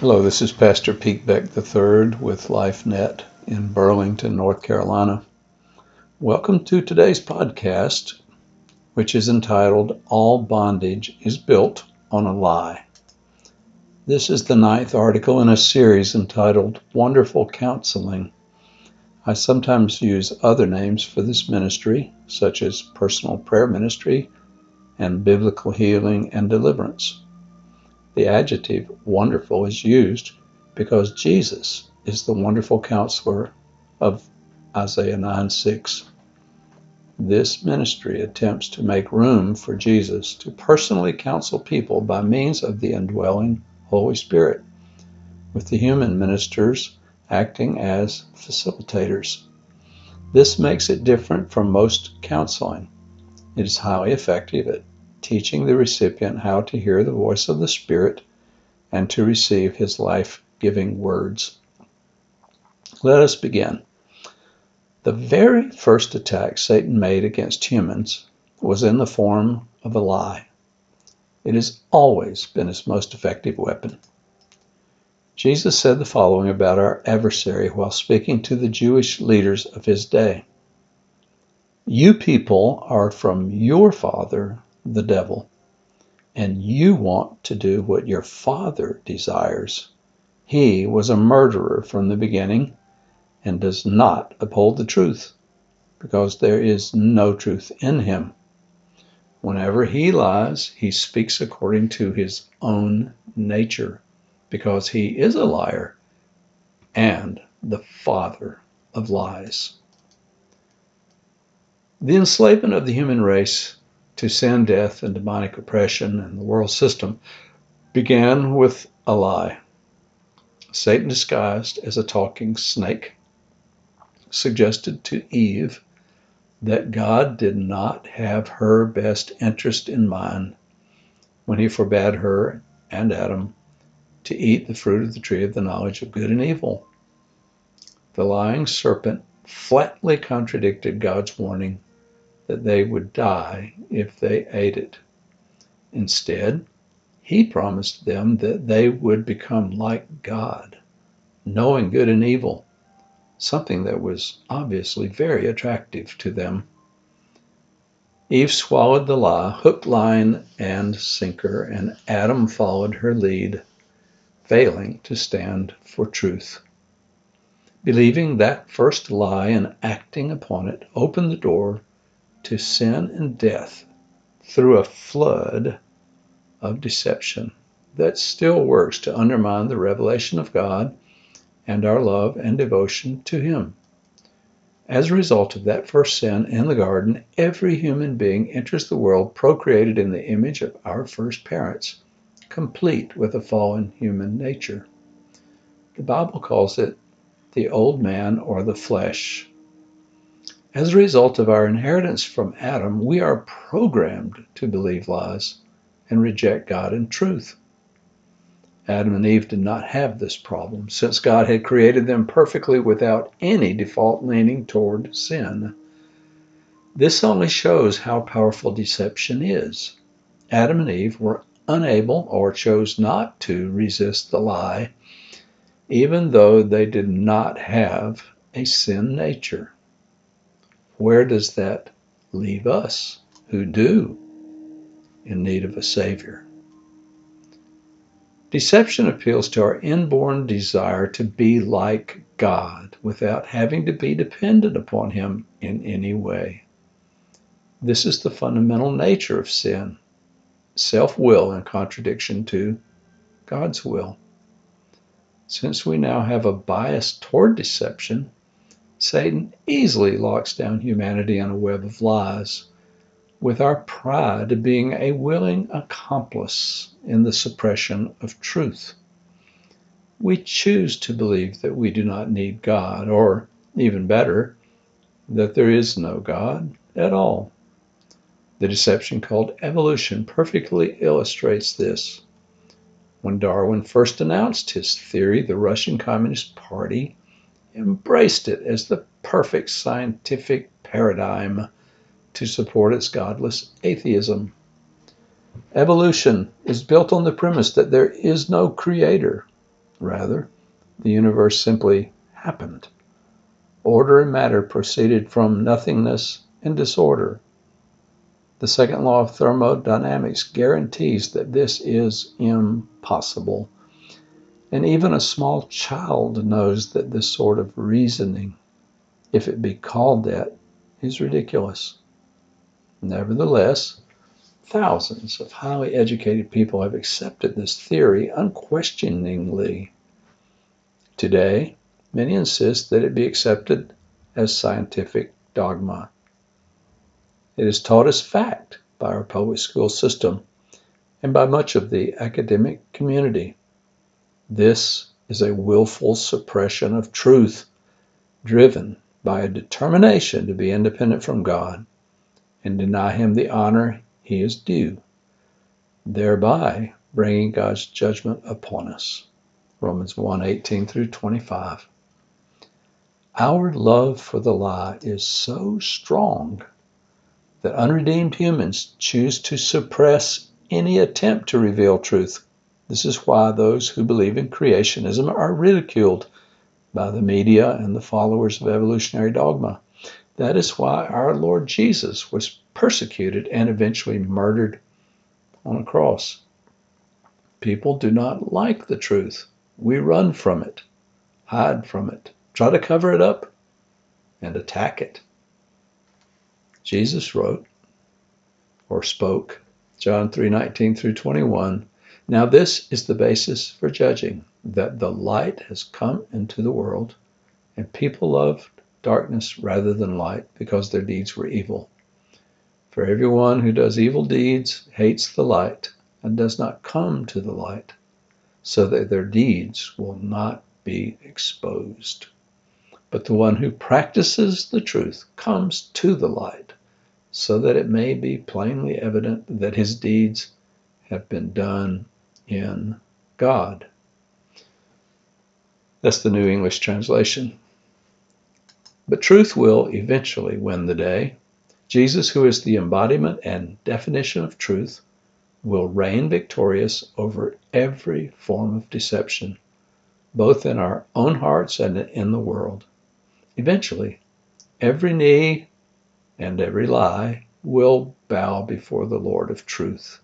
Hello, this is Pastor Pete Beck III with LifeNet in Burlington, North Carolina. Welcome to today's podcast, which is entitled, All Bondage is Built on a Lie. This is the 9th article in a series entitled Wonderful Counseling. I sometimes use other names for this ministry, such as Personal Prayer Ministry and Biblical Healing and Deliverance. The adjective wonderful is used because Jesus is the wonderful counselor of Isaiah 9:6. This ministry attempts to make room for Jesus to personally counsel people by means of the indwelling Holy Spirit, with the human ministers acting as facilitators. This makes it different from most counseling. It is highly effective at teaching the recipient how to hear the voice of the Spirit and to receive his life-giving words. Let us begin. The very first attack Satan made against humans was in the form of a lie. It has always been his most effective weapon. Jesus said the following about our adversary while speaking to the Jewish leaders of his day. You people are from your father, the devil, and you want to do what your father desires. He was a murderer from the beginning and does not uphold the truth, because there is no truth in him. Whenever he lies, he speaks according to his own nature, because he is a liar and the father of lies. The enslavement of the human race to sin, death, and demonic oppression and the world system began with a lie. Satan, disguised as a talking snake, suggested to Eve that God did not have her best interest in mind when he forbade her and Adam to eat the fruit of the tree of the knowledge of good and evil. The lying serpent flatly contradicted God's warning that they would die if they ate it. Instead, he promised them that they would become like God, knowing good and evil, something that was obviously very attractive to them. Eve swallowed the lie, hook, line, and sinker, and Adam followed her lead, failing to stand for truth. Believing that first lie and acting upon it opened the door to sin and death through a flood of deception that still works to undermine the revelation of God and our love and devotion to him. As a result of that first sin in the garden, every human being enters the world procreated in the image of our first parents, complete with a fallen human nature. The Bible calls it the old man or the flesh. As a result of our inheritance from Adam, we are programmed to believe lies and reject God and truth. Adam and Eve did not have this problem, since God had created them perfectly without any default leaning toward sin. This only shows how powerful deception is. Adam and Eve were unable or chose not to resist the lie, even though they did not have a sin nature. Where does that leave us who do in need of a Savior? Deception appeals to our inborn desire to be like God without having to be dependent upon him in any way. This is the fundamental nature of sin, self-will in contradiction to God's will. Since we now have a bias toward deception, Satan easily locks down humanity in a web of lies, with our pride being a willing accomplice in the suppression of truth. We choose to believe that we do not need God, or, even better, that there is no God at all. The deception called evolution perfectly illustrates this. When Darwin first announced his theory, the Russian Communist Party embraced it as the perfect scientific paradigm to support its godless atheism. Evolution is built on the premise that there is no creator, Rather, the universe simply happened. Order and matter proceeded from nothingness and disorder. The second law of thermodynamics guarantees that this is impossible. And even a small child knows that this sort of reasoning, if it be called that, is ridiculous. Nevertheless, thousands of highly educated people have accepted this theory unquestioningly. Today, many insist that it be accepted as scientific dogma. It is taught as fact by our public school system and by much of the academic community. This is a willful suppression of truth, driven by a determination to be independent from God and deny Him the honor He is due, thereby bringing God's judgment upon us. Romans 1:18 through 25. Our love for the lie is so strong that unredeemed humans choose to suppress any attempt to reveal truth. This is why those who believe in creationism are ridiculed by the media and the followers of evolutionary dogma. That is why our Lord Jesus was persecuted and eventually murdered on a cross. People do not like the truth. We run from it, hide from it, try to cover it up, and attack it. Jesus wrote or spoke, John 3:19 through 21, "Now this is the basis for judging, that the light has come into the world, and people loved darkness rather than light, because their deeds were evil. For everyone who does evil deeds hates the light and does not come to the light, so that their deeds will not be exposed. But the one who practices the truth comes to the light, so that it may be plainly evident that his deeds have been done in God." That's the New English Translation. But truth will eventually win the day. Jesus, who is the embodiment and definition of truth, will reign victorious over every form of deception, both in our own hearts and in the world. Eventually, every knee and every lie will bow before the Lord of truth.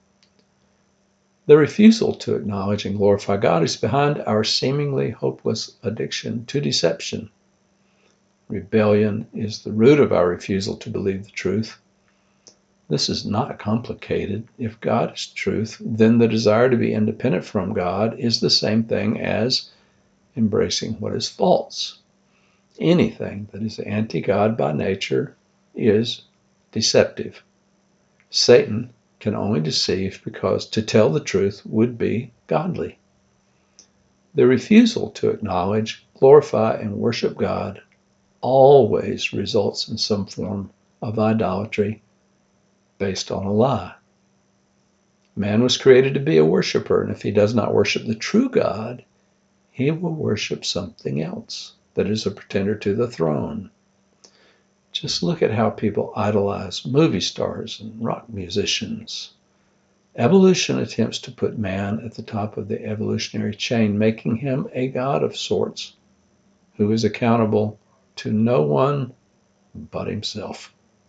The refusal to acknowledge and glorify God is behind our seemingly hopeless addiction to deception. Rebellion is the root of our refusal to believe the truth. This is not complicated. If God is truth, then the desire to be independent from God is the same thing as embracing what is false. Anything that is anti-God by nature is deceptive. Satan can only deceive because to tell the truth would be godly. The refusal to acknowledge, glorify, and worship God always results in some form of idolatry based on a lie. Man was created to be a worshiper, and if he does not worship the true God, he will worship something else that is a pretender to the throne. Just look at how people idolize movie stars and rock musicians. Evolution attempts to put man at the top of the evolutionary chain, making him a god of sorts who is accountable to no one but himself.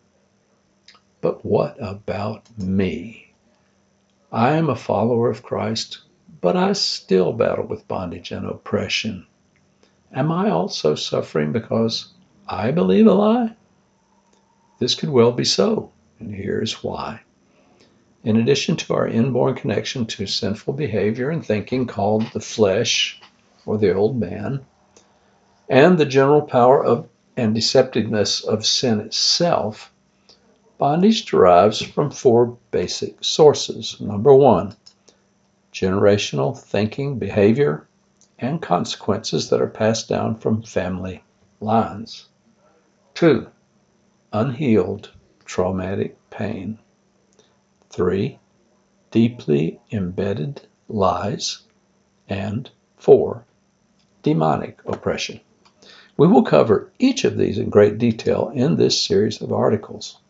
But what about me? I am a follower of Christ, but I still battle with bondage and oppression. Am I also suffering because I believe a lie? This could well be so, and here's why. In addition to our inborn connection to sinful behavior and thinking called the flesh or the old man, and the general power of and deceptiveness of sin itself, bondage derives from four basic sources. Number one, generational thinking, behavior, and consequences that are passed down from family lines. Two, unhealed traumatic pain. Three, deeply embedded lies. And four, demonic oppression. We will cover each of these in great detail in this series of articles.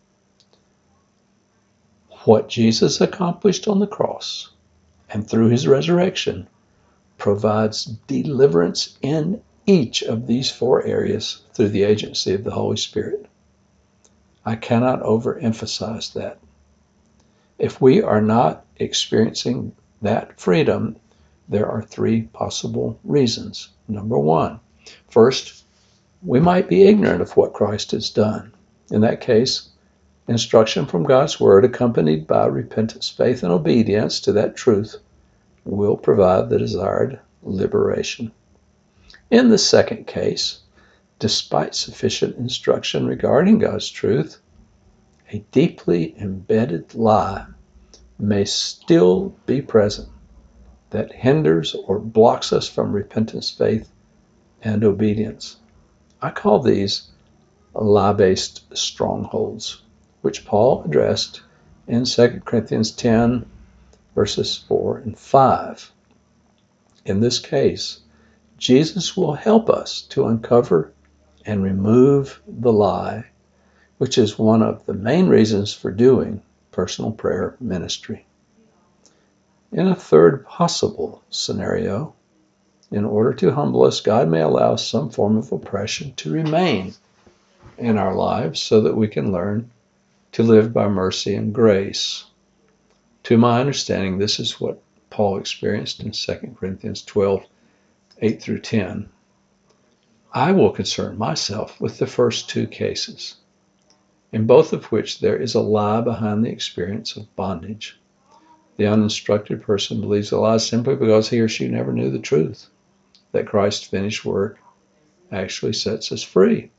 What Jesus accomplished on the cross and through his resurrection provides deliverance in each of these four areas through the agency of the Holy Spirit. I cannot overemphasize that. If we are not experiencing that freedom, there are three possible reasons. Number one, first, we might be ignorant of what Christ has done. In that case, instruction from God's Word, accompanied by repentance, faith, and obedience to that truth, will provide the desired liberation. In the second case, despite sufficient instruction regarding God's truth, a deeply embedded lie may still be present that hinders or blocks us from repentance, faith, and obedience. I call these lie-based strongholds, which Paul addressed in 2 Corinthians 10, verses 4 and 5. In this case, Jesus will help us to uncover and remove the lie, which is one of the main reasons for doing personal prayer ministry. In a third possible scenario, in order to humble us, God may allow some form of oppression to remain in our lives so that we can learn to live by mercy and grace. To my understanding, this is what Paul experienced in 2 Corinthians 12, 8 through 10. I will concern myself with the first two cases, in both of which there is a lie behind the experience of bondage. The uninstructed person believes a lie simply because he or she never knew the truth, that Christ's finished work actually sets us free.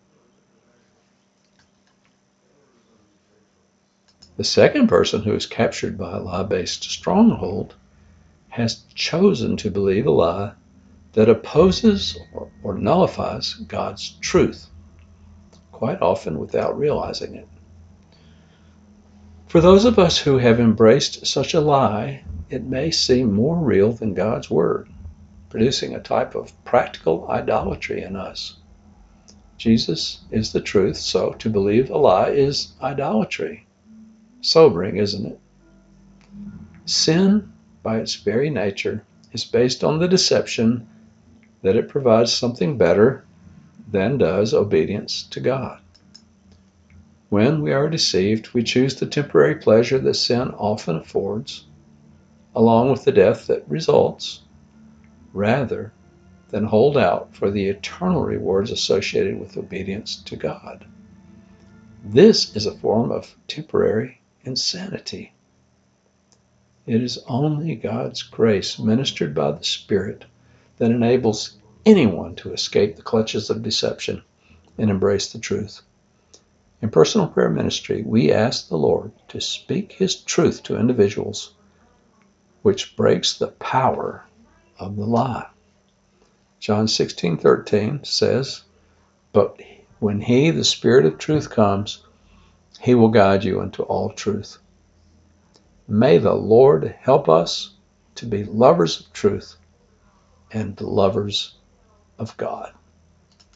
The second person, who is captured by a lie-based stronghold, has chosen to believe a lie that opposes or nullifies God's truth, quite often without realizing it. For those of us who have embraced such a lie, it may seem more real than God's Word, producing a type of practical idolatry in us. Jesus is the truth, so to believe a lie is idolatry. Sobering, isn't it? Sin, by its very nature, is based on the deception that it provides something better than does obedience to God. When we are deceived, we choose the temporary pleasure that sin often affords, along with the death that results, rather than hold out for the eternal rewards associated with obedience to God. This is a form of temporary insanity. It is only God's grace, ministered by the Spirit, that enables anyone to escape the clutches of deception and embrace the truth. In personal prayer ministry, we ask the Lord to speak His truth to individuals, which breaks the power of the lie. John 16:13 says, "But when He, the Spirit of truth, comes, He will guide you into all truth." May the Lord help us to be lovers of truth and lovers of God.